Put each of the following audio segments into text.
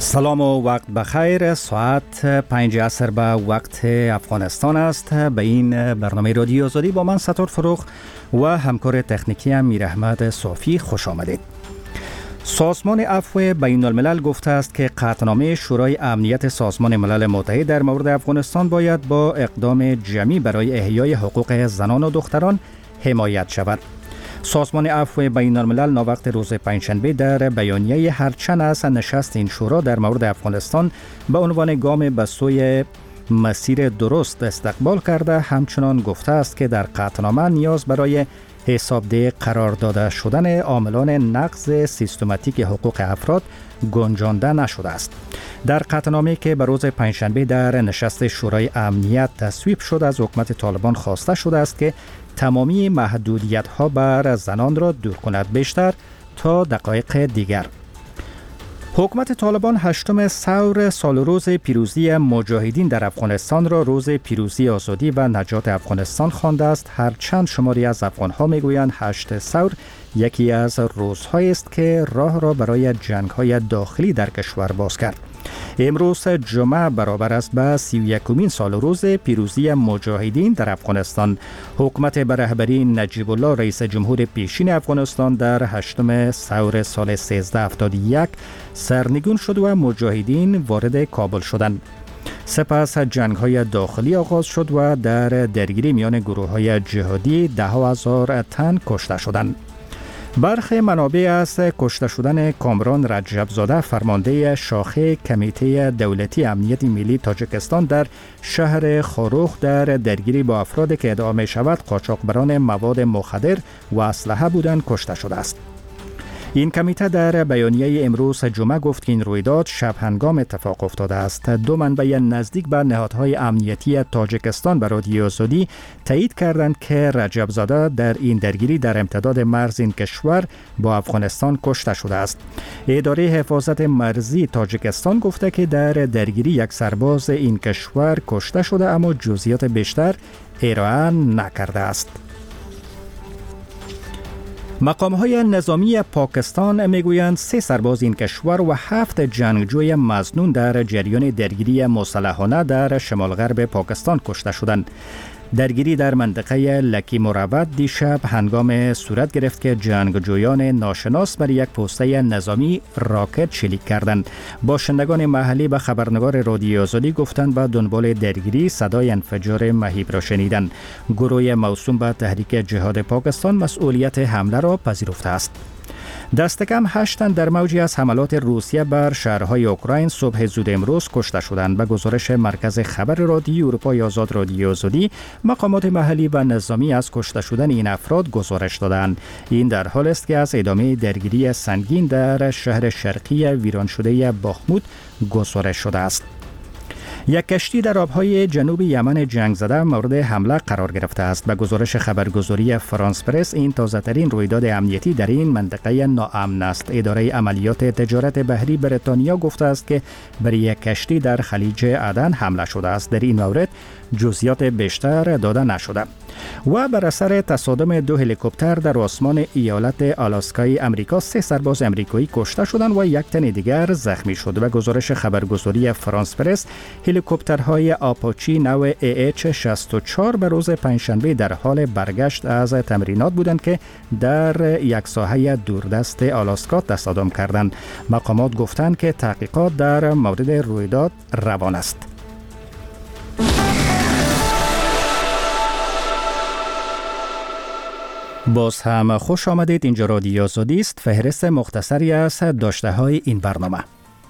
سلام و وقت بخیر. ساعت 5 عصر به وقت افغانستان است. به این برنامه رادیو آزادی با من ستار فروغ و همکار تکنیکی میر احمد صافی خوش آمدید. سازمان عفو بین الملل گفته است که قطعنامه شورای امنیت سازمان ملل متحد در مورد افغانستان باید با اقدام جمعی برای احیای حقوق زنان و دختران حمایت شود. سازمان عفو بین الملل ناوقت روز پنجشنبه در بیانیه هرچند از نشست این شورا در مورد افغانستان به عنوان گام به سوی مسیر درست استقبال کرده، همچنان گفته است که در قطعنامه نیاز برای حسابدهی قرار داده شدن عاملان نقض سیستماتیک حقوق افراد گنجانده نشده است. در قطعنامه که به روز پنجشنبه در نشست شورای امنیت تصویب شد، از حکومت طالبان خواسته شده است که تمامی محدودیت‌ها بر زنان را دور کند. بیشتر تا دقایق دیگر حکومت طالبان 8 ثور سال روز پیروزی مجاهدین در افغانستان را روز پیروزی آزادی و نجات افغانستان خوانده است. هرچند شماری از افغان‌ها میگویند 8 ثور یکی از روزهایی است که راه را برای جنگ‌های داخلی در کشور باز کرد. امروز جمعه برابر است به 31مین سال روز پیروزی مجاهدین در افغانستان. حکومت به رهبری نجیب الله رئیس جمهور پیشین افغانستان در 8 ثور سال 1371 سرنگون شد و مجاهدین وارد کابل شدند. سپس جنگ‌های داخلی آغاز شد و در درگیری میان گروه‌های جهادی 10,000 تن کشته شدند. برخی منابع از کشته شدن کامران رجبزاده، فرمانده شاخه کمیته دولتی امنیت ملی تاجیکستان در شهر خاروخ، در درگیری با افرادی که ادعا می شود قاچاقبران مواد مخدر و اسلحه بودند کشته شده است. این کمیته در بیانیه امروز جمعه گفت که این رویداد شب هنگام اتفاق افتاده است. 2 منبع نزدیک به نهادهای امنیتی تاجیکستان به رادیو آزادی تایید کردند که رجبزاده در این درگیری در امتداد مرز این کشور با افغانستان کشته شده است. اداره حفاظت مرزی تاجیکستان گفته که در درگیری یک سرباز این کشور کشته شده، اما جزئیات بیشتر ارائه نکرده است. مقام‌های نظامی پاکستان میگویند 3 سرباز این کشور و 7 جنگجوی مظنون در جریان درگیری مسلحانه در شمال غرب پاکستان کشته شدند. درگیری در منطقه لکی مروت دیشب هنگام صورت گرفت که جنگجویان ناشناس بر یک پوسته نظامی راکت شلیک کردند. باشندگان محلی به خبرنگار رادیو آزادی گفتند به دنبال درگیری صدای انفجار مهیب را شنیدند. گروه موسوم به تحریک جهاد پاکستان مسئولیت حمله را پذیرفته است. دست کم 8 تن در موجی از حملات روسیه بر شهرهای اوکراین صبح زود امروز کشته شدند. به گزارش مرکز خبر رادیو اروپای آزاد رادیو آزادی، مقامات محلی و نظامی از کشته شدن این افراد گزارش دادند. این در حال است که از ادامه درگیری سنگین در شهر شرقی ویران شده باخمود گزارش شده است. یک کشتی در آبهای جنوب یمن جنگ زده مورد حمله قرار گرفته است. به گزارش خبرگزاری فرانس پرس، این تازه‌ترین رویداد امنیتی در این منطقه ناامن است. اداره عملیات تجارت بحری بریتانیا گفته است که بر یک کشتی در خلیج عدن حمله شده است. در این مورد جزئیات بیشتر داده نشده. و بر اثر تصادم 2 هلیکوپتر در آسمان ایالت آلاسکای امریکا 3 سرباز امریکایی کشته شدند و 1 تن دیگر زخمی شد. به گزارش خبرگزاری فرانس پرس، هلیکوپترهای آپاچی نو AH-64 به روز پنجشنبه در حال برگشت از تمرینات بودند که در یک ساحه دوردست آلاسکا تصادم کردند. مقامات گفتند که تحقیقات در مورد رویداد روان است. باز هم خوش آمدید. اینجا رادیو آزادی است. فهرست مختصری از داشته‌های این برنامه.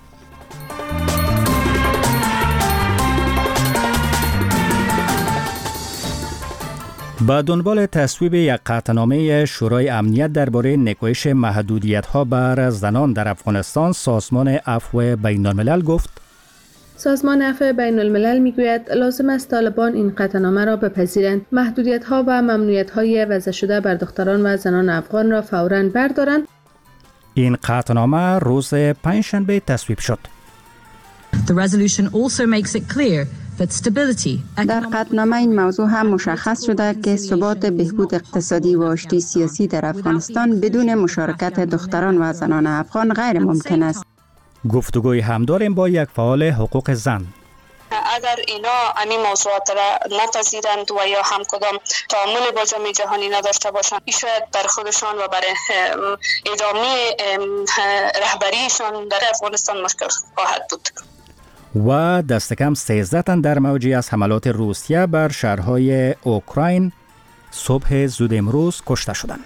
با دنبال تصویب یک قطعنامه شورای امنیت درباره نکوهش محدودیت‌ها بر زنان در افغانستان، سازمان عفو بین الملل گفت: سازمان عفو بین الملل میگوید لازم است طالبان این قطعنامه را بپذیرند، محدودیت‌ها و ممنوعیت‌های وضع شده بر دختران و زنان افغان را فوراً بردارند. این قطعنامه روز پنجشنبه تصویب شد. The resolution also makes it clear در قطعنامه این موضوع هم مشخص شده که ثبات بهبود اقتصادی و آشتی سیاسی در افغانستان بدون مشارکت دختران و زنان افغان غیر ممکن است. گفتگوی هم داریم با یک فعال حقوق زن. اگر اینا همین موضوعات را نپذیرند و یا هم کدام تعامل با جامعه جهانی نداشته باشند، شاید بر خودشان و بر ادامه رهبریشان در افغانستان مشکل خواهد بود. و دست کم 13 تن در موجی از حملات روسیه بر شهرهای اوکراین صبح زود امروز کشته شدند.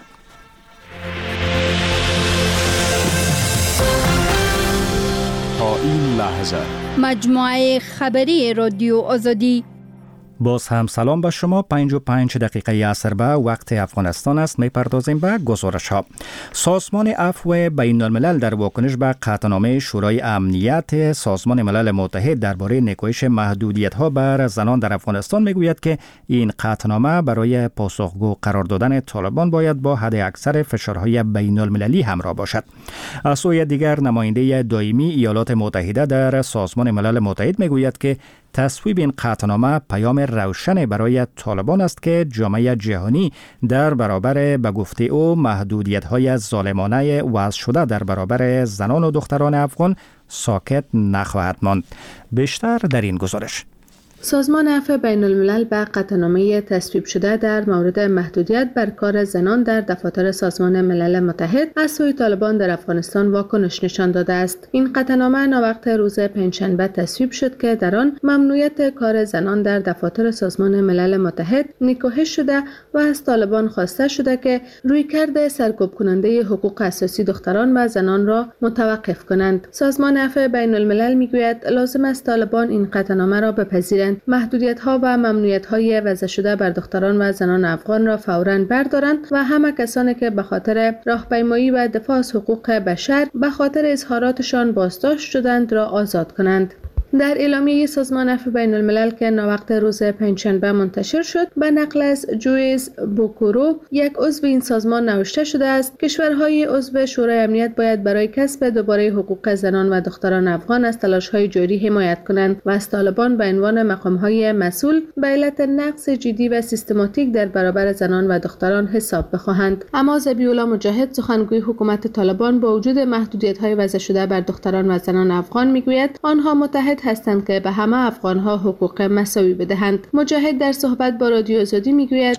تا این لحظه مجموعه خبری رادیو آزادی. باز هم سلام به شما. 55 دقیقه عصر به وقت افغانستان است. می‌پردازیم به گزارش‌ها. سازمان عفو بین الملل در واکنش به قطعنامه شورای امنیت سازمان ملل متحد درباره نکوهش محدودیت‌ها بر زنان در افغانستان میگوید که این قطعنامه برای پاسخگو قرار دادن طالبان باید با حد اکثر فشارهای بین المللی همراه باشد. از سوی دیگر نماینده دائمی ایالات متحده در سازمان ملل متحد میگوید که تصویب این قطعنامه پیام روشن برای طالبان است که جامعه جهانی در برابر به گفته او محدودیت‌های ظالمانه وضع شده در برابر زنان و دختران افغان ساکت نخواهد ماند. بیشتر در این گزارش. سازمان عفو بین الملل به قطعنامه تصویب شده در مورد محدودیت بر کار زنان در دفاتر سازمان ملل متحد از سوی طالبان در افغانستان واکنش نشان داده است. این قطعنامه ناوقت روز پنجشنبه تصویب شد که در آن ممنوعیت کار زنان در دفاتر سازمان ملل متحد نکوهش شده و از طالبان خواسته شده که رویکرد سرکوب کننده حقوق اساسی دختران و زنان را متوقف کنند. سازمان عفو بین الملل میگوید لازم است طالبان این قطعنامه را بپذیرند، محدودیت‌ها و ممنوعیت‌های وضع شده بر دختران و زنان افغان را فوراً بردارند و همه کسانی که به خاطر راهپیمایی و دفاع از حقوق بشر به خاطر اظهاراتشان بازداشت شدند را آزاد کنند. در اعلامیه سازمان عفو بین الملل که ناوقت روز پنجشنبه منتشر شد به نقل از جویس بوکورو یک عضو این سازمان نوشته شده است کشورهای عضو شورای امنیت باید برای کسب دوباره حقوق زنان و دختران افغان از تلاش‌های جاری حمایت کنند و از طالبان به عنوان مقام‌های مسئول به علت نقض جدی و سیستماتیک در برابر زنان و دختران حساب بخواهند. اما ذبیح‌الله مجاهد سخنگوی حکومت طالبان با وجود محدودیت‌های وضع شده بر دختران و زنان افغان میگوید آنها متحد هستند که به همه افغان‌ها حقوق مساوی بدهند. مجاهد در صحبت با رادیو آزادی میگوید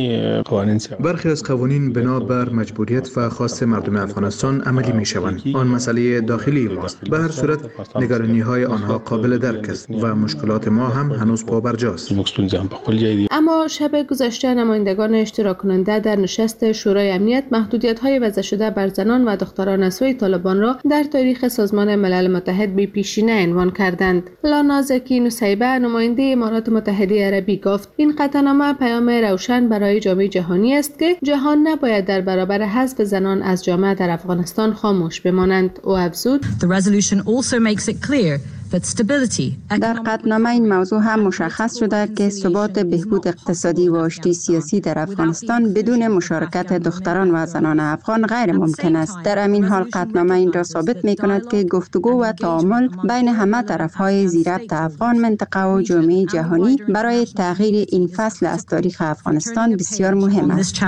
برخی از قوانین بنا بر مجبوریت و خواست مردم افغانستان عملی میشوند. آن مسئله داخلی ماست. به هر صورت نگرانی‌های آنها قابل درک است و مشکلات ما هم هنوز پابرجاست. اما شب گذشته نمایندگان اشتراک کننده در نشست شورای امنیت محدودیت‌های وضع شده بر زنان و دختران از سوی طالبان را در تاریخ سازمان ملل متحد به پیشینه عنوان کردند. لانا زکی نصیبه نماینده امارات متحده عربی گفت این قطعنامه پیام روشن برای جامعه جهانی است که جهان نباید در برابر حذف زنان از جامعه در افغانستان خاموش بمانند. او افزود The resolution also makes it clear در قطعنامه این موضوع هم مشخص شده که ثبات بهبود اقتصادی و آشتی سیاسی در افغانستان بدون مشارکت دختران و زنان افغان غیر ممکن است. در همین حال قطعنامه این را ثابت می کند که گفتگو و تعامل بین همه طرفهای زیربط افغان منطقه و جامعه جهانی برای تغییر این فصل از تاریخ افغانستان بسیار مهم است.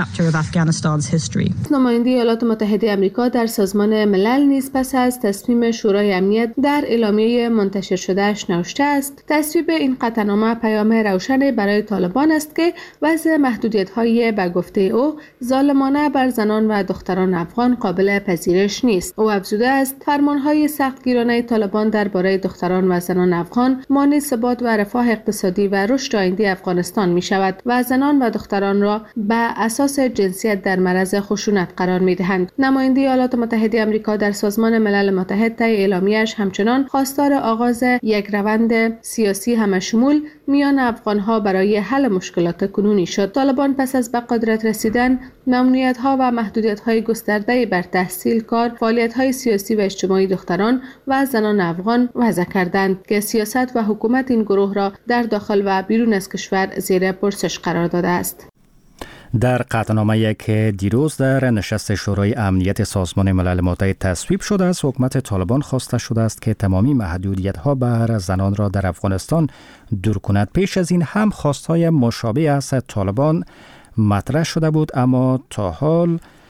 نماینده ایالات متحده آمریکا در سازمان ملل نیز پس از تصمیم شورای امنیت در اعلامیه منتشر شده‌اش نوشته است تصویب این قطعنامه پیام روشن برای طالبان است که وضع محدودیت‌های به گفته او ظالمانه بر زنان و دختران افغان قابل پذیرش نیست. او افزوده است فرمان‌های سختگیرانه طالبان درباره دختران و زنان افغان مانع ثبات و رفاه اقتصادی و رشد آینده افغانستان می‌شود و زنان و دختران را به اساس جنسیت در معرض خشونت قرار می‌دهند. نماینده ایالات متحده آمریکا در سازمان ملل متحد طی اعلامیه‌اش همچنان خواستار آغاز یک روند سیاسی همشمول میان افغان‌ها برای حل مشکلات کنونی شد. طالبان پس از به قدرت رسیدن ممنوعیت‌ها و محدودیت‌های گسترده بر تحصیل، کار، فعالیت‌های سیاسی و اجتماعی دختران و زنان افغان وضع کردند که سیاست و حکومت این گروه را در داخل و بیرون از کشور زیر پرسش قرار داده است. در قطعنامه‌ای که دیروز در نشست شورای امنیت سازمان ملل متحد تصویب شده است، حکومت طالبان خواسته شده است که تمامی محدودیت‌ها بر زنان را در افغانستان دور کند. پیش از این هم خواست‌های مشابه از طالبان مطرح شده بود، اما تا حال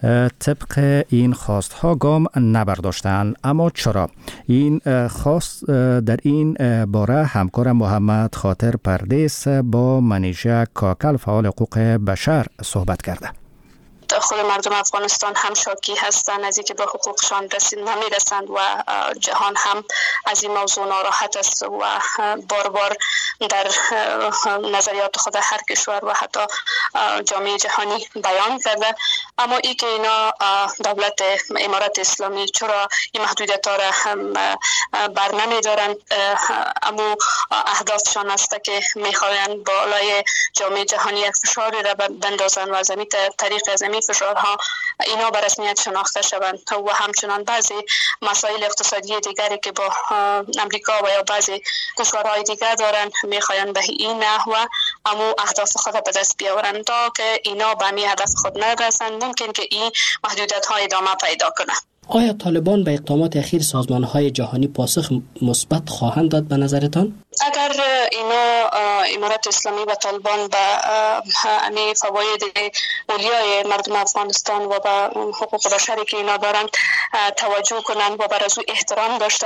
طبق این خواستها گام نبرداشتند. اما چرا؟ این خواست در این باره همکار محمد خاطر پردیس با منیژه کاکل فعال حقوق بشر صحبت کرده. خود مردم افغانستان هم شاکی هستند از اینکه به حقوقشان نمیرسند و جهان هم از این موضوع ناراحت است و بار بار در نظریات خود هر کشور و حتی جامعه جهانی بیان کرده. اما ای که اینا دولت امارت اسلامی چرا این محدودیت ها را بر نمیدارند، اما اهدافشان است که میخواهند بالای جامعه جهانی یک فشاری را بندازند و از این طریق از این فشارها اینا به رسمیت شناخته شوند و همچنان بعضی مسائل اقتصادی دیگری که با امریکا و یا بعضی کشورهای دیگر دارند میخواهند به این نحو اما اهداف خود به دست بیاورند تا که اینا به همین هدف خود نرسند. ممکن که این محدودیت ها ادامه پیدا کنه. آیا طالبان به اقدامات اخیر سازمان‌های جهانی پاسخ مثبت خواهند داد به نظرتان؟ اگر اینا امارت اسلامی و طالبان به همین فواید اولیای مردم افغانستان و به حقوق بشری که اینا دارند توجه کنند و بر از او احترام داشته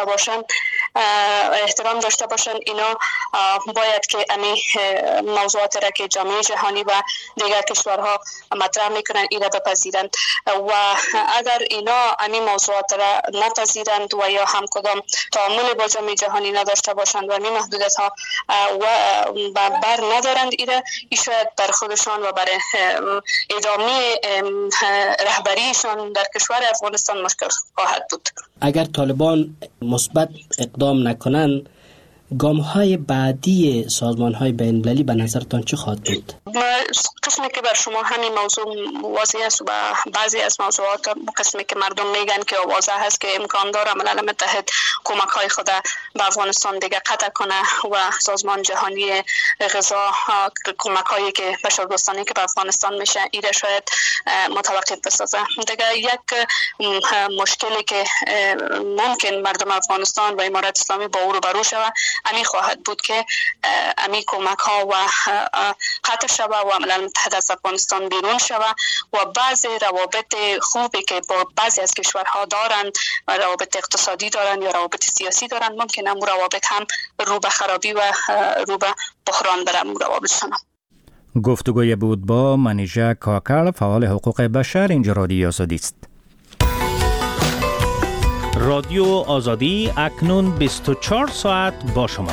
باشند اینا باید که همین موضوعات را که جامعه جهانی و دیگر کشورها مطرح میکنند اینا بپذیرند و اگر اینا همین موضوعات را نپذیرند و یا هم کدام تعامل با جامعه جهانی نداشته باشند و همین محدودیت ها و بر ندارند اینا شاید بر خودشان و بر ادامه رهبریشان در کشور افغانستان مشکل خواهد بود. اگر طالبان مثبت اقدام نکنند گام‌های بعدی سازمان‌های بین‌المللی به نظرتان چه خواهد بود؟ قسمی که بر شما همین موضوع واضح است و بعضی از موضوعات قسمی که مردم میگن که واضح هست که امکان داره ملل متحد کمک‌های خود به افغانستان دیگه قطع کنه و سازمان جهانی غذا کمک‌هایی که بشردوستانه که به افغانستان میشه ایره شاید متوقف بسازه. دیگه یک مشکلی که ممکن مردم افغانستان و امارت اسلامی با او روبرو شود امی خواهد بود که امی کمک‌ها و قطع شود و ملل متحد از افغانستان بیرون شود و بعضی روابط خوبی که با بعضی از کشورها دارند و روابط اقتصادی دارند یا روابط سیاسی دارند ممکنه امو روابط هم رو به خرابی و رو به بحران بره امو روابطشان. گفتگوی بود با منیژه کاکل فعال حقوق بشر. اینجا رادیو آزادی است. رادیو آزادی اکنون 24 ساعت با شما.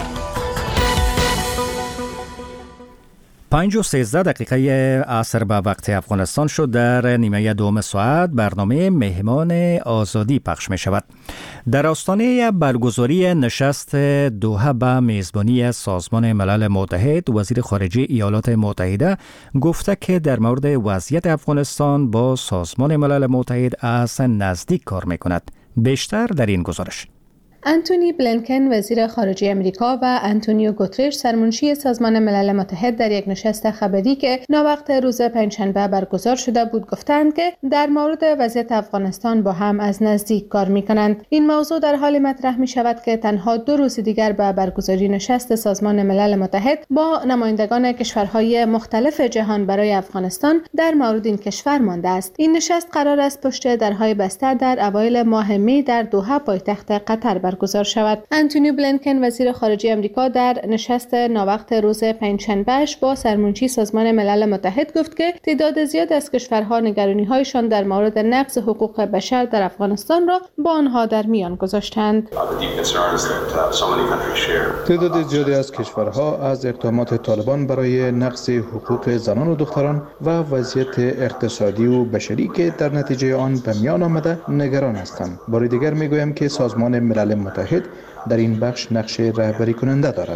5:13 عصر به وقت افغانستان شد. در نیمه دوم ساعت برنامه مهمان آزادی پخش می شود. در آستانه برگزاری نشست دوحه به میزبانی سازمان ملل متحد، وزیر خارجه ایالات متحده گفته که در مورد وضعیت افغانستان با سازمان ملل متحد از نزدیک کار می کند. بیشتر در این گزارش. آنتونی بلینکن وزیر خارجه امریکا و آنتونیو گوترش سرمنشی سازمان ملل متحد در یک نشست خبری که ناوقت روز پنجشنبه برگزار شده بود گفتند که در مورد وضعیت افغانستان با هم از نزدیک کار می‌کنند. این موضوع در حال مطرح می‌شود که تنها 2 روز دیگر به برگزاری نشست سازمان ملل متحد با نمایندگان کشورهای مختلف جهان برای افغانستان در مورد این کشور مانده است. این نشست قرار است پشت درهای بسته در اوایل ماه می در دوحه پایتخت قطر برگزار شود. آنتونی بلینکن وزیر خارجه امریکا در نشست ناوقت روز پنجشنبهش با سرمنشی سازمان ملل متحد گفت که تعداد زیاد از کشورها نگرانی‌هایشان در مورد نقض حقوق بشر در افغانستان را با آنها در میان گذاشتند. تعداد زیادی از کشورها از اقدامات طالبان برای نقض حقوق زنان و دختران و وضعیت اقتصادی و بشری که در نتیجه آن به میان آمده نگران هستند. بار دیگر میگویم که سازمان ملل متحد در این بخش نقش رهبری کننده دارد.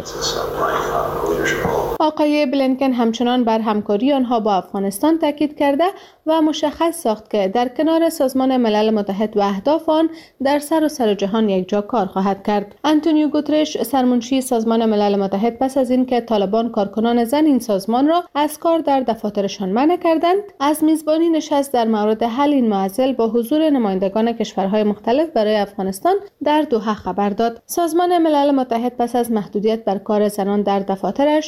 آقای بلینکن همچنان بر همکاری آنها با افغانستان تاکید کرده و مشخص ساخت که در کنار سازمان ملل متحد و اهداف آن در سراسر جهان یک جا کار خواهد کرد. آنتونیو گوترش سرمنشی سازمان ملل متحد پس از اینکه طالبان کارکنان زن این سازمان را از کار در دفاترشان منع کردند، از میزبانی نشست در مورد حل این معضل با حضور نمایندگان کشورهای مختلف برای افغانستان در دوحه خبر داد. سازمان ملل متحد پس از محدودیت بر کار زنان در دفاترش از سوی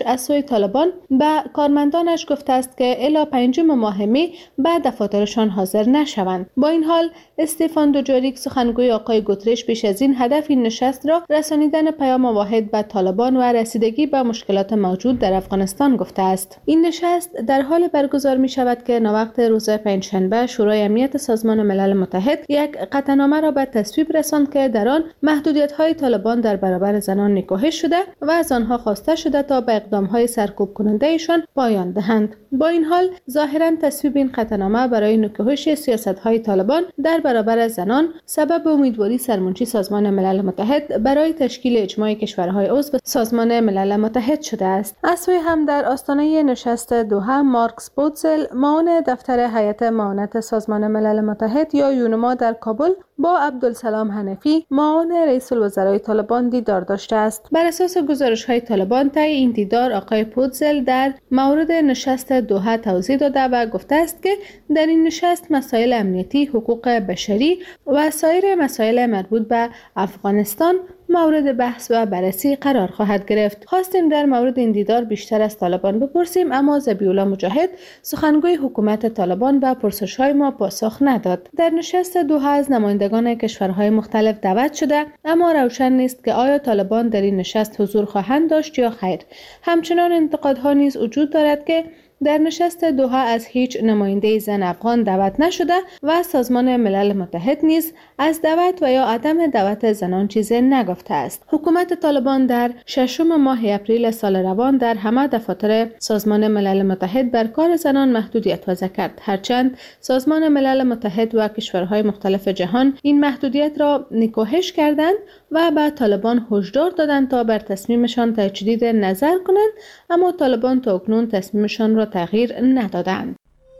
طالبان به کارمندانش گفته است که الی 5 ماه می به دفاترشان حاضر نشوند. با این حال استفان دوجاریک سخنگوی آقای گوترش پیش از این هدف این نشست را رسانیدن پیام واحد به طالبان و رسیدگی به مشکلات موجود در افغانستان گفته است. این نشست در حال برگزار می شود که ناوقت روز پنجشنبه شورای امنیت سازمان ملل متحد یک قطعنامه را به تصویب رساند که در آن محدودیت‌های طالبان در برابر زنان نکوهش شده و از آنها خواسته شده تا به اقدام‌های سرکوب کننده‌شان پایان دهند. با این حال ظاهراً تصویب این قطعنامه برای نکوهش سیاست‌های طالبان در برابر زنان سبب امیدواری سرمنشی سازمان ملل متحد برای تشکیل اجماع کشورهای عضو سازمان ملل متحد شده است. از سوی هم در آستانه نشست دوحه مارکس بوتزل معاون دفتر هیئت معاونت سازمان ملل متحد یا یونما در کابل با عبدالسلام حنفی معاون رئیس الوزرای طالبان دیدار داشته است. بر اساس گزارش‌های طالبان طی این دیدار آقای پوتزل در مورد نشست دوحه توضیح داده و گفته است که در این نشست مسائل امنیتی، حقوق بشری و سایر مسائل مربوط به افغانستان مورد بحث و بررسی قرار خواهد گرفت. خواستیم در مورد این دیدار بیشتر از طالبان بپرسیم، اما ذبیح‌الله مجاهد سخنگوی حکومت طالبان به پرسش‌های ما پاسخ نداد. در نشست دوحه از نمایندگان کشورهای مختلف دعوت شده، اما روشن نیست که آیا طالبان در این نشست حضور خواهند داشت یا خیر. همچنان انتقادها نیز وجود دارد که در نشست دوحه از هیچ نماینده زن افغان دعوت نشده و سازمان ملل متحد نیز از دعوت و یا عدم دعوت زنان چیزی نگفته است. حکومت طالبان در 6 ماه اپریل سال روان در همه دفاتر سازمان ملل متحد بر کار زنان محدودیت وضع کرد، هرچند سازمان ملل متحد و کشورهای مختلف جهان این محدودیت را نکوهش کردند و به طالبان هشدار دادند تا بر تصمیمشان تجدید نظر کنند، اما طالبان تا اکنون تصمیمشان را تغییر ندادند.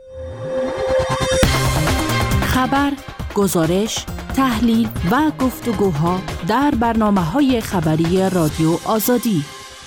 خبر، گزارش، تحلیل و گفتگوها در برنامه‌های خبری رادیو آزادی.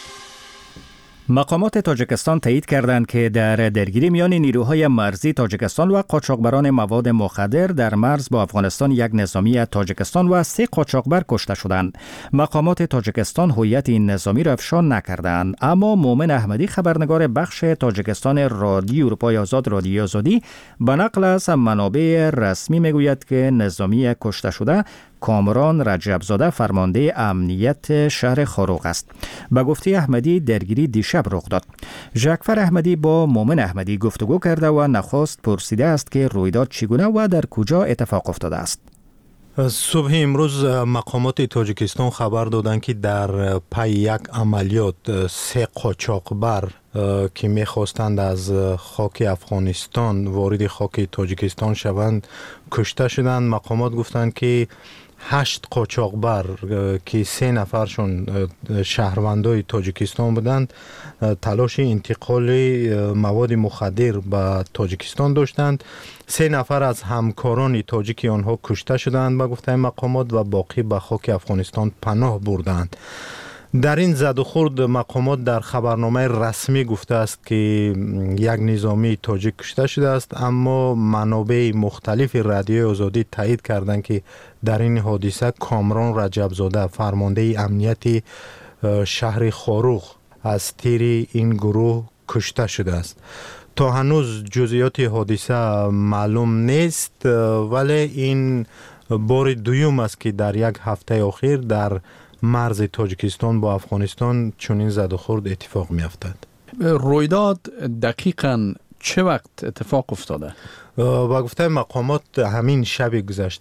مقامات تاجیکستان تایید کردند که در درگیری میان نیروهای مرزی تاجیکستان و قاچاقبران مواد مخدر در مرز با افغانستان یک نظامی تاجیکستان و 3 قاچاقبر کشته شدند. مقامات تاجیکستان هویت این نظامی را افشا نکردند، اما مومن احمدی خبرنگار بخش تاجیکستان رادیو اروپای آزاد رادیو آزادی به نقل از منابع رسمی میگوید که نظامی کشته شده کامران رجبزاده فرمانده امنیت شهر خاروق است. به گفته احمدی درگیری دیشب رخ داد. ژاکفر احمدی با مومن احمدی گفتگو کرده و نخست پرسیده است که رویداد چگونه و در کجا اتفاق افتاده است. صبح امروز مقامات تاجیکستان خبر دادند که در پی یک عملیات 3 قاچاقبر که میخواستند از خاک افغانستان وارد خاک تاجیکستان شوند کشته شدند. مقامات گفتند که 8 قاچاقبر که 3 نفرشون شهروندای تاجیکستان بودند تلاش انتقال مواد مخدر به تاجیکستان داشتند. 3 نفر از همکاران تاجیکی آنها کشته شدند به گفته مقامات و باقی به خاک افغانستان پناه بردند. در این زد و خورد مقامات در خبرنامه رسمی گفته است که یک نظامی تاجیک کشته شده است، اما منابع مختلف رادیو آزادی تایید کردند که در این حادثه کامران رجبزاده فرمانده امنیت شهر خاروق از تیر این گروه کشته شده است. تا هنوز جزئیات حادثه معلوم نیست، ولی این بار دوم است که در یک هفته اخیر در مرز تاجیکستان با افغانستان چنین زد و خورد اتفاق می افتد. رویداد دقیقاً چه وقت اتفاق افتاده؟ با گفته مقامات همین شب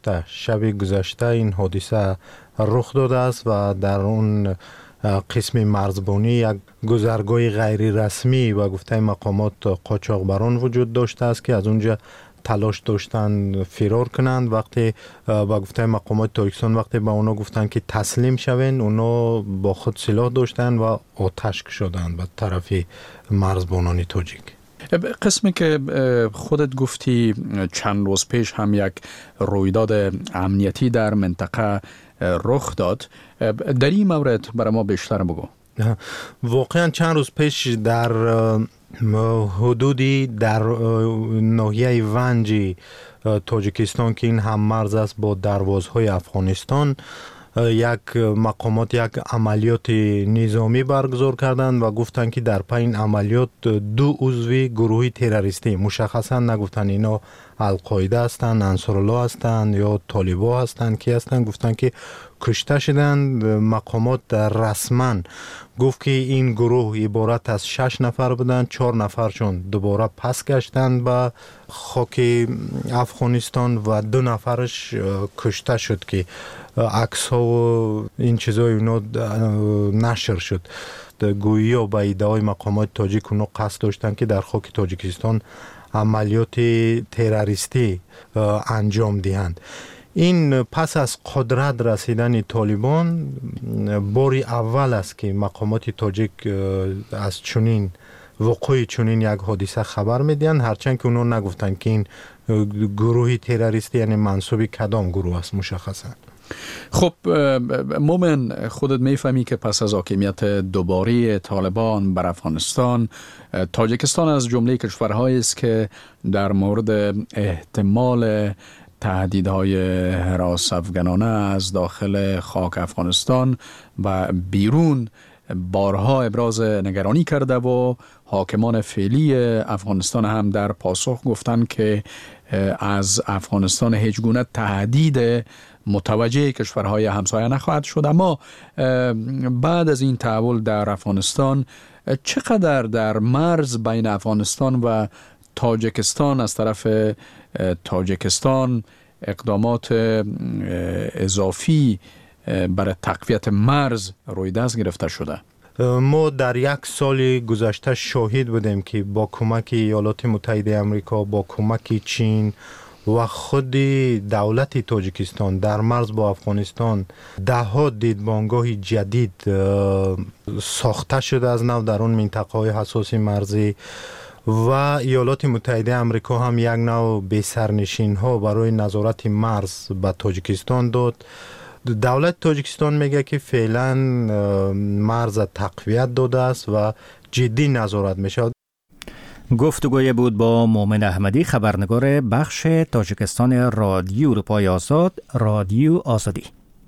گذشته این حادثه رخ داده است و در اون قسم مرزبانی یک گذرگاه غیر رسمی با گفته مقامات قاچاقبران وجود داشته است که از اونجا تلاش داشتن فرار کنند. وقتی با گفته مقامات تاجیکستان وقتی با اونا گفتن که تسلیم شوین، اونا با خود سلاح داشتن و آتش کشیدند به طرف مرزبانان تاجیک. قسمی که خودت گفتی چند روز پیش هم یک رویداد امنیتی در منطقه رخ داد، در این مورد برای ما بیشتر بگو. واقعا چند روز پیش در حدودی در ناحیه ونج تاجیکستان که این هم مرز است با دروازهای افغانستان، یک مقامات یک عملیات نظامی برگزار کردند و گفتند که در پایین عملیات 2 عضو گروه تروریستی، مشخصا نگفتن اینا القاعده هستند، انصارالله هستند یا طالبان هستند کی هستند، گفتند که کشته شدند. مقامات رسما گفت که این گروه عبارت از 6 نفر بودند، 4 نفرشون دوباره پس گشتند به خاک افغانستان و 2 نفرش کشته شد که عکس ها و این چیزای اونا نشر شد. گویی و به ایده‌های مقامات تاجیک اونا قصد داشتن که در خاک تاجیکستان عملیات تروریستی انجام دهند. این پس از قدرت رسیدن طالبان باری اول است که مقامات تاجیک از چنین وقوع چنین یک حادثه خبر میدن، هرچند که اونا نگفتن که این گروه تروریستی یعنی منسوب کدام گروه است مشخصا. خب مومن، خودت میفهمی که پس از حاکمیت دوباره طالبان بر افغانستان، تاجیکستان از جمله کشورهایی است که در مورد احتمال تهدیدهای هراس افغانانه از داخل خاک افغانستان و بیرون بارها ابراز نگرانی کرده و حاکمان فعلی افغانستان هم در پاسخ گفتند که از افغانستان هیچ گونه تهدید متوجه کشورهای همسایه نخواهد شد. اما بعد از این تحول در افغانستان چقدر در مرز بین افغانستان و تاجیکستان از طرف تاجیکستان اقدامات اضافی برای تقویت مرز روی دست گرفته شده؟ ما در 1 سال گذشته شاهد بودیم که با کمک ایالات متحده آمریکا، با کمک چین و خود دولت تاجیکستان در مرز با افغانستان 10 دیدبانگاه جدید ساخته شده از نو در اون منطقه های حساس مرزی و ایالات متحده آمریکا هم یک نوع بسرنشین ها برای نظارت مرز به تاجیکستان داد. دولت تاجیکستان میگه که فعلا مرز تقویت داده است و جدی نظارت میشه. گفتگوی بود با مومن احمدی، خبرنگار بخش تاجیکستان رادیو اروپای آزاد، رادیو آزادی.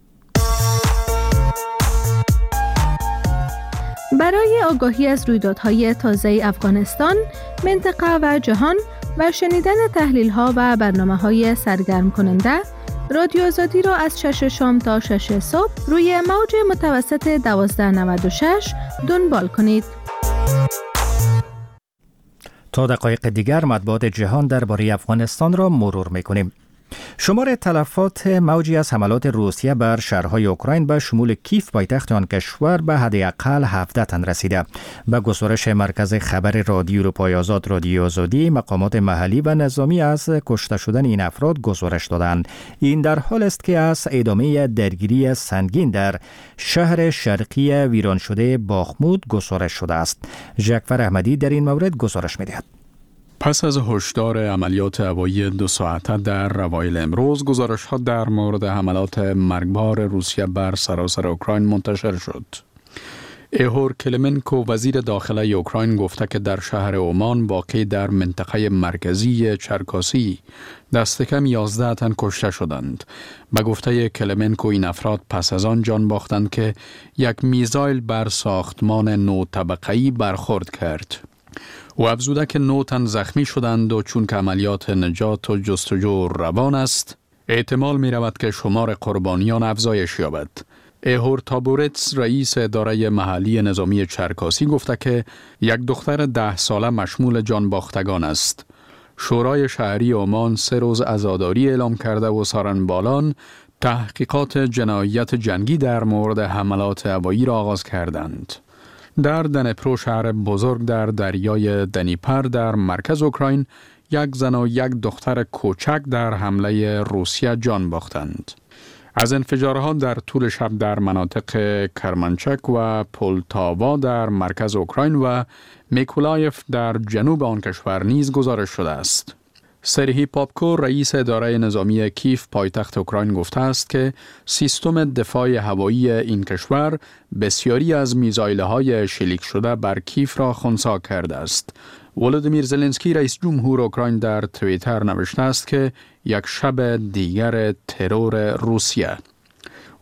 برای آگاهی از رویدادهای تازه افغانستان، منطقه و جهان و شنیدن تحلیل‌ها و برنامه‌های سرگرم کننده، رادیو آزادی را از 6 شام تا 6 صبح روی موج متوسط 1296 دنبال کنید. تا دقایق دیگر مطبوعات جهان درباره افغانستان را مرور می‌کنیم. شمار تلفات موجی از حملات روسیه بر شهرهای اوکراین به شمول کیف پایتخت آن کشور به حداقل 17 تن رسیده. به گزارش مرکز خبر رادیو اروپای آزاد، رادیو آزادی، مقامات محلی و نظامی از کشته شدن این افراد گزارش دادند. این در حال است که از ادامه درگیری سنگین در شهر شرقی ویران شده باخمود گزارش شده است. جعفر احمدی در این مورد گزارش می‌دهد. پس از هشدار عملیات هوایی 2 ساعته در اوایل امروز، گزارش‌ها در مورد حملات مرگبار روسیه بر سراسر اوکراین منتشر شد. ایهور کلمنکو، وزیر داخله اوکراین، گفته که در شهر اومان واقع در منطقه مرکزی چرکاسی دست کم 11 تن کشته شدند. به گفته کلمنکو، این افراد پس از آن جان باختند که یک میزایل بر ساختمان 9 طبقه‌ای برخورد کرد. او افزوده که 9 تن زخمی شدند و چون که عملیات نجات و جستجو روان است، احتمال می رود که شمار قربانیان افزایش یابد. ایهور تابورتس، رئیس اداره محلی نظامی چرکاسی، گفته که یک دختر 10 ساله مشمول جان باختگان است. شورای شهری عمان 3 روز عزاداری اعلام کرده و سارنبالان تحقیقات جنایت جنگی در مورد حملات هوایی را آغاز کردند. در دنپرو، شهر بزرگ در دریای دنیپر در مرکز اوکراین، 1 زن و 1 دختر کوچک در حمله روسیه جان باختند. از انفجارها در طول شب در مناطق کرمانچک و پولتاوا در مرکز اوکراین و میکولایف در جنوب آن کشور نیز گزارش شده است. سرهی پاپکو، رئیس اداره نظامی کیف پایتخت اوکراین، گفته است که سیستم دفاع هوایی این کشور بسیاری از میزایل‌های شلیک شده بر کیف را خنثی کرده است. ولودیمیر زلنسکی، رئیس جمهور اوکراین، در توییتر نوشته است که یک شب دیگر ترور روسیه.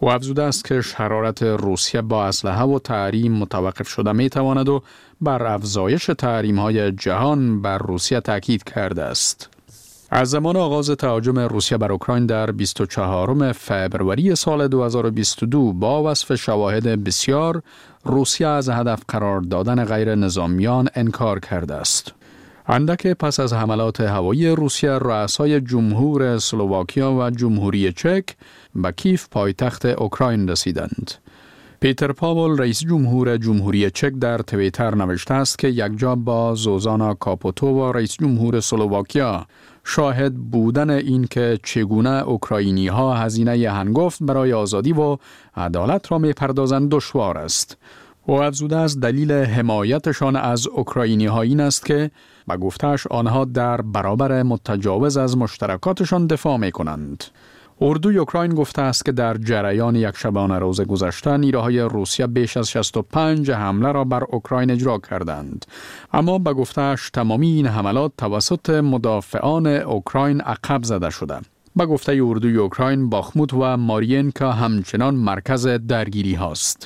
او افزوده است که شرارت روسیه با اسلحه و تحریم متوقف شده می تواند و بر افزایش تحریم‌های جهان بر روسیه تاکید کرده است. از زمان آغاز تهاجم روسیه بر اوکراین در 24 فبروری سال 2022 با وصف شواهد بسیار، روسیه از هدف قرار دادن غیر نظامیان انکار کرده است. اندک پس از حملات هوایی روسیه، رؤسای جمهور اسلواکیا و جمهوری چک به کیف پایتخت اوکراین رسیدند. پیتر پاول رئیس جمهور جمهوری چک در توییتر نوشته است که یکجا با زوزانا کاپوتو و رئیس جمهور اسلواکیا شاهد بودن این که چگونه اوکراینی ها هزینه هنگفت برای آزادی و عدالت را می پردازند دشوار است. او افزوده است دلیل حمایتشان از اوکراینی ها این است که به گفته‌اش آنها در برابر متجاوز از مشترکاتشان دفاع می کنند. اردوی اوکراین گفته است که در جریان یک شبانه روز گذشته نیروهای روسیه بیش از 65 حمله را بر اوکراین اجرا کردند، اما به گفته‌اش تمامی این حملات توسط مدافعان اوکراین عقب زده شده. به گفته اردوی اوکراین، باخموت و مارینکا همچنان مرکز درگیری هاست.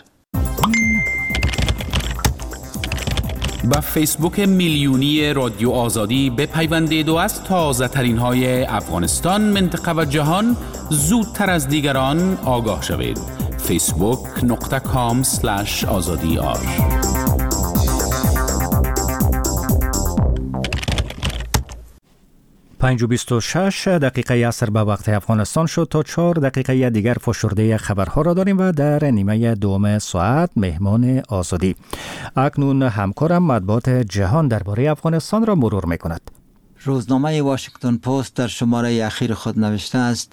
با فیسبوک میلیونی رادیو آزادی بپیوندید و از تازه ترین های افغانستان، منطقه و جهان زودتر از دیگران آگاه شوید. facebook.com/azadi. 5:26 دقیقه عصر به وقت افغانستان شد. تا 4 دقیقه دیگر فشرده خبرها را داریم و در نیمه دوم ساعت مهمان آزادی. اکنون همکارم مطبوعات جهان درباره افغانستان را مرور می‌کند. روزنامه واشنگتن پست در شماره اخیر خود نوشته است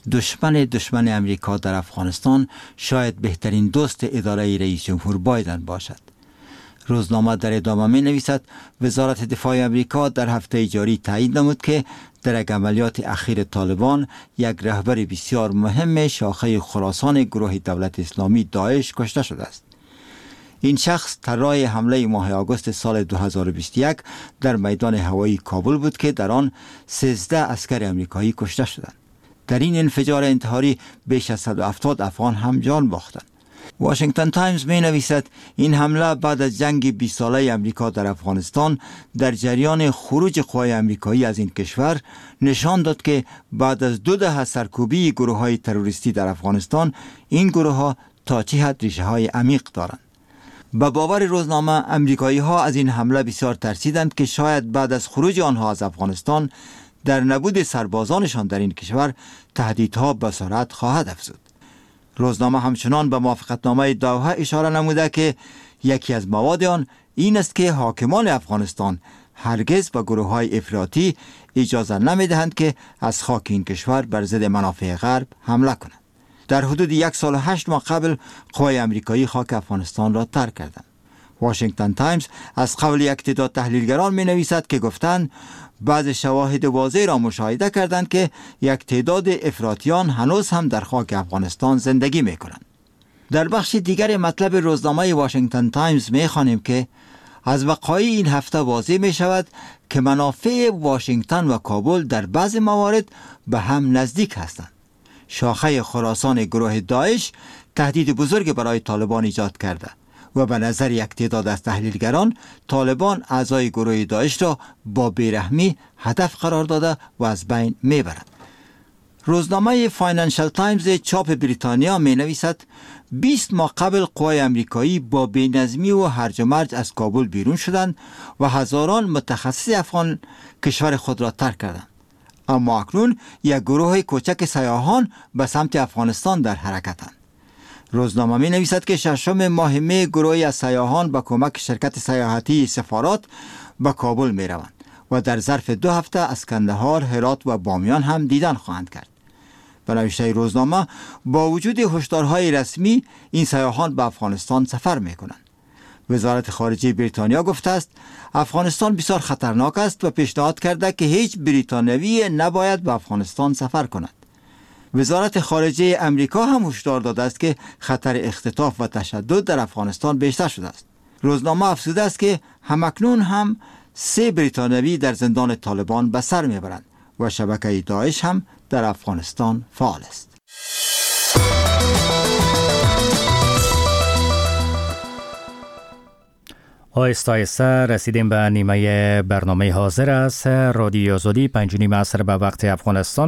دشمن امریکا در افغانستان شاید بهترین دوست اداره رئیس جمهور بایدن باشد. روزنامه در ادامه می نویسد وزارت دفاع امریکا در هفته جاری تایید نمود که در یک عملیات اخیر طالبان یک رهبر بسیار مهم شاخه خراسان گروه دولت اسلامی داعش کشته شده است. این شخص طراح حمله ماه آگوست سال 2021 در میدان هوایی کابل بود که در آن 13 عسکر امریکایی کشته شدند. در این انفجار انتحاری بیش از 170 افغان هم جان باختند. واشنگتن تایمز می نویسد این حمله بعد از جنگ 20 ساله امریکا در افغانستان در جریان خروج قوای امریکایی از این کشور نشان داد که بعد از 2 دهه سرکوبی گروه های تروریستی در افغانستان، این گروه ها تا چه حد ریشه های عمیق دارند. به باور روزنامه، امریکایی ها از این حمله بسیار ترسیدند که شاید بعد از خروج آنها از افغانستان در نبود سربازانشان در این کشور تهدیدها به سرعت خواهد افزود. روزنامه همچنان به موافقتنامه دوحه اشاره نموده که یکی از مواد آن این است که حاکمان افغانستان هرگز به گروه‌های افراطی اجازه نمی‌دهند که از خاک این کشور بر ضد منافع غرب حمله کنند. در حدود 1 سال و 8 ماه قبل قوای امریکایی خاک افغانستان را ترک کردند. واشنگتن تایمز از قول یک تعداد تحلیلگران می‌نویسد که گفتند بعض شواهد واضح را مشاهده کردند که یک تعداد افراطیان هنوز هم در خاک افغانستان زندگی می‌کنند. در بخش دیگر مطلب روزنامه واشنگتن تایمز می‌خوانیم که از وقایع این هفته واضح می‌شود که منافع واشنگتن و کابل در بعض موارد به هم نزدیک هستند. شاخه خراسان گروه داعش تهدید بزرگ برای طالبان ایجاد کرده و به نظر یک تعداد از تحلیلگران طالبان اعضای گروه داعش را با بیرحمی هدف قرار داده و از بین میبرند. روزنامه فاینانشل تایمز چاپ بریتانیا می نویسد 20 ماه قبل قوای امریکایی با بی‌نظمی و هرج و مرج از کابل بیرون شدند و هزاران متخصص افغان کشور خود را ترک کردند. اما اکنون یک گروه کوچک سیاحان به سمت افغانستان در حرکتند. روزنامه می نویسد که 6 ماه می گروهی از سیاحان با کمک شرکت سیاحتی سفارات به کابل می روند و در ظرف 2 هفته از کندهار، هرات و بامیان هم دیدن خواهند کرد. به نوشته روزنامه با وجود هشدارهای رسمی این سیاحان به افغانستان سفر می کنند. وزارت خارجه بریتانیا گفته است افغانستان بسیار خطرناک است و پیشنهاد کرده که هیچ بریتانیایی نباید به افغانستان سفر کند. وزارت خارجه امریکا هم هشدار داده است که خطر اختطاف و تشدد در افغانستان بیشتر شده است. روزنامه افزوده است که همکنون هم 3 بریتانیایی در زندان طالبان به سر میبرند و شبکه داعش هم در افغانستان فعال است. آهسته آهسته رسیدیم به نیمه برنامه حاضر است. رادیو آزادی 5:30 عصر به وقت افغانستان